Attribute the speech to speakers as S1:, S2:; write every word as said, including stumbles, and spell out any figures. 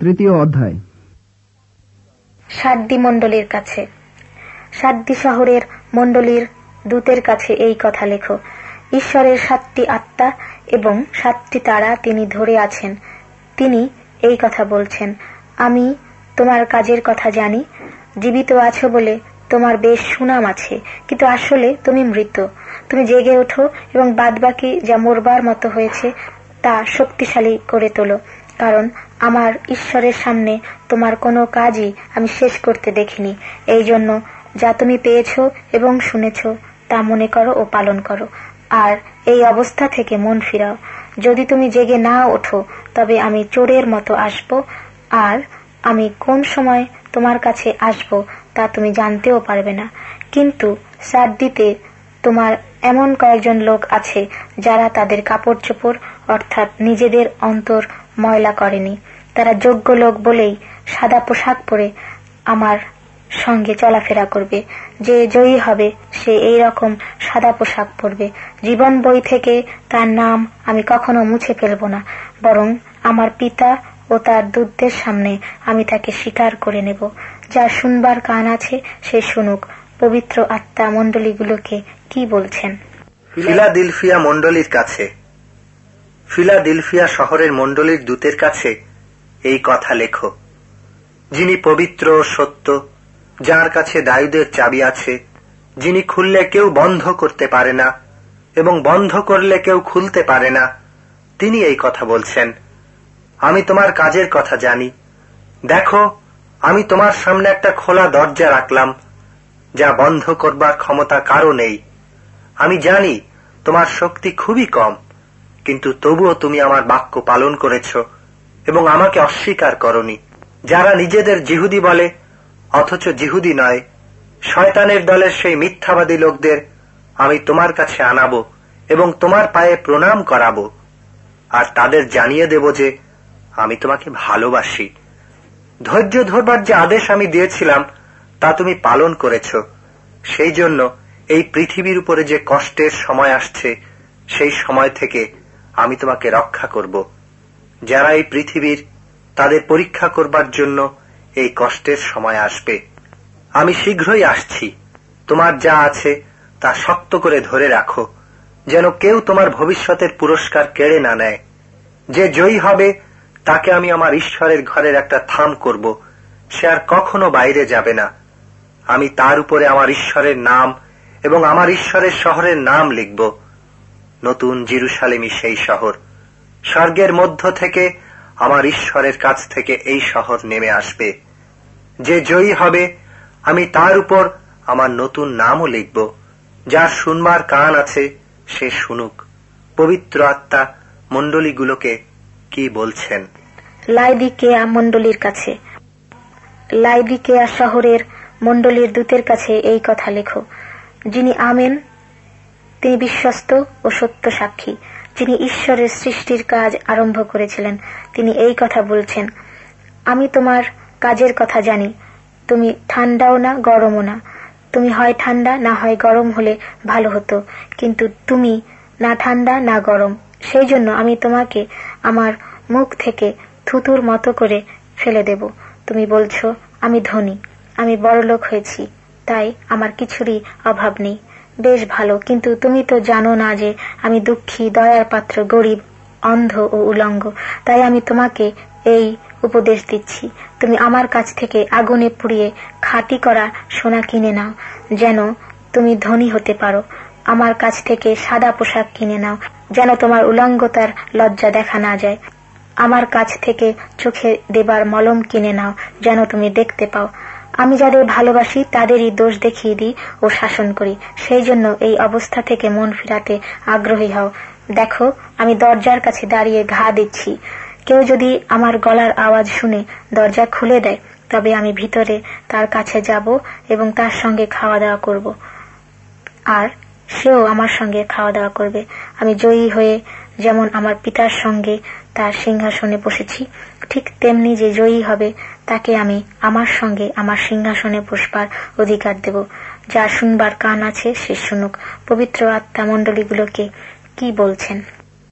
S1: তৃতীয় অধ্যায়।
S2: সাদ্দি মণ্ডলীর কাছে। সাদ্দি শহরের মণ্ডলীর দূতের কাছে এই কথা লেখো, ঈশ্বরের সাতটি আত্মা এবং সাতটি তারা তিনি ধরে আছেন। তিনি এই কথা বলছেন, আমি তোমার কাজের কথা জানি। জীবিত আছো বলে তোমার বেশ সুনাম আছে, কিন্তু আসলে তুমি মৃত। তুমি জেগে ওঠো এবং বাদবাকি যা মরবার মতো হয়েছে তা শক্তিশালী করে তোলো, কারণ আমার ঈশ্বরের সামনে তোমার কোনো কাজই আমি শেষ করতে দেখিনি। এই জন্য যা তুমি পেয়েছ এবং শুনেছ তা মনে করো ও পালন করো, আর এই অবস্থা থেকে মন ফিরাও। যদি তুমি জেগে না ওঠো তবে আমি চোরের মতো আসব, আর আমি কোন সময় তোমার কাছে আসব তা তুমি জানতেও পারবে না। কিন্তু সাদ্দিতে তোমার এমন কয়েকজন লোক আছে যারা তাদের কাপড় চোপড় অর্থাৎ নিজেদের অন্তর ময়লা করেনি। তারা যোগ্য লোক বলেই সাদা পোশাক পরে আমার সঙ্গে চলাফেরা করবে। যে জয়ী হবে সে এই রকম সাদা পোশাক পরবে। জীবন বই থেকে তার নাম আমি কখনো মুছে ফেলব না, বরং আমার পিতা ও তার দূতদের সামনে আমি তাকে স্বীকার করে নেব। যার শুনবার কান আছে সে শুনুক পবিত্র আত্মা মণ্ডলীগুলোকে কি বলছেন।
S3: ফিলাদেলফিয়া মণ্ডলীর কাছে। ফিলাদেলফিয়া শহরের মণ্ডলীর দূতের কাছে এই কথা লেখো, যিনি পবিত্র ও সত্য, যার কাছে দায়ুদের চাবি আছে, যিনি খুললে কেউ বন্ধ করতে পারে না এবং বন্ধ করলে কেউ খুলতে পারে না, তিনি এই কথা বলছেন, আমি তোমার কাজের কথা জানি। দেখো, আমি তোমার সামনে একটা খোলা দরজা রাখলাম, যা বন্ধ করবার ক্ষমতা কারো নেই। আমি জানি তোমার শক্তি খুবই কম, কিন্তু তবুও তুমি আমার বাক্য পালন করেছ এবং আমাকে অস্বীকার করনি। যারা নিজেদের জিহুদি বলে অথচ জিহুদি নয়, শয়তানের দলের সেই মিথ্যাবাদী লোকদের আমি তোমার কাছে আনাবো এবং তোমার পায়ে প্রণাম করাবো, আর তাদের জানিয়ে দেব যে আমি তোমাকে ভালোবাসি। ধৈর্য ধরবার যে আদেশ আমি দিয়েছিলাম তা তুমি পালন করেছ। সেই জন্য এই পৃথিবীর উপরে যে কষ্টের সময় আসছে সেই সময় থেকে আমি তোমাকে রক্ষা করব। যারা এই পৃথিবীর, তাদের পরীক্ষা করবার জন্য এই কষ্টের সময় আসবে। আমি শীঘ্রই আসছি। তোমার যা আছে তা শক্ত করে ধরে রাখো, যেন কেউ তোমার ভবিষ্যতের পুরস্কার কেড়ে না নেয়। যে জয়ী হবে তাকে আমি আমার ঈশ্বরের ঘরের একটা থাম করব, সে আর কখনো বাইরে যাবে না। আমি তার উপরে আমার ঈশ্বরের নাম এবং আমার ঈশ্বরের শহরের নাম লিখব। নতুন জেরুসালেমই সেই শহর। স্বর্গের মধ্য থেকে আমার ঈশ্বরের কাছ থেকে এই শহর নেমে আসবে। যে জয়ী হবে আমি তার উপর আমার নতুন নামও লিখব। যার শুনবার কান আছে সে শুনুক পবিত্র আত্মা মণ্ডলীগুলোকে কি বলছেন।
S2: লাইদিকেয়া মণ্ডলীর কাছে। লাইদিকেয়া শহরের মণ্ডলীর দূতের কাছে এই কথা লেখো, যিনি আমেন, তিনি বিশ্বস্ত ও সত্য সাক্ষী, যিনি ঈশ্বরের সৃষ্টির কাজ আরম্ভ করেছিলেন, তিনি এই কথা বলছেন, আমি তোমার কাজের কথা জানি। তুমি ঠান্ডাও না গরমও না। তুমি হয় ঠান্ডা না হয় গরম হলে ভালো হতো, কিন্তু তুমি না ঠান্ডা না গরম। সেই জন্য আমি তোমাকে আমার মুখ থেকে থুতুর মতো করে ফেলে দেব। তুমি বলছো আমি ধনী, আমি বড়লোক হয়েছি, তাই আমার কিছুরই অভাব নেই। বেশ ভালো, কিন্তু তুমি তো জানো না যে আমি দুঃখী, দয়ার পাত্র, গরিব, অন্ধ ও উলঙ্গ। তাই আমি তোমাকে এই উপদেশ দিচ্ছি, তুমি আমার কাছ থেকে আগুনে পুড়িয়ে খাঁটি করা সোনা কিনে নাও, যেন তুমি ধনী হতে পারো। আমার কাছ থেকে সাদা পোশাক কিনে নাও, যেন তোমার উলঙ্গতার লজ্জা দেখা না যায়। আমার কাছ থেকে চোখে দেবার মলম কিনে নাও, যেন তুমি দেখতে পাও। আমি যাদের ভালোবাসি তাদেরই দোষ দেখিয়ে দিই ও শাসন করি। সেই জন্য এই অবস্থা থেকে মন ফিরাতে আগ্রহী হও। দেখো, আমি দরজার কাছে দাঁড়িয়ে ঘা দিচ্ছি। কেউ যদি আমার গলার আওয়াজ শুনে দরজা খুলে দেয়, তবে আমি ভিতরে তার কাছে যাব এবং তার সঙ্গে খাওয়া দাওয়া করব, আর সেও আমার সঙ্গে খাওয়া দাওয়া করবে। আমি জয়ী হয়ে যেমন আমার পিতার সঙ্গে তার সিংহাসনে বসেছি, ঠিক তেমনি যে জয়ী হবে তাকে আমি আমার সঙ্গে আমার সিংহাসনে বসবার অধিকার দেব। যার শুনবার কান আছে সে শুনুক পবিত্র আত্মা মণ্ডলীগুলোকে কি বলছেন।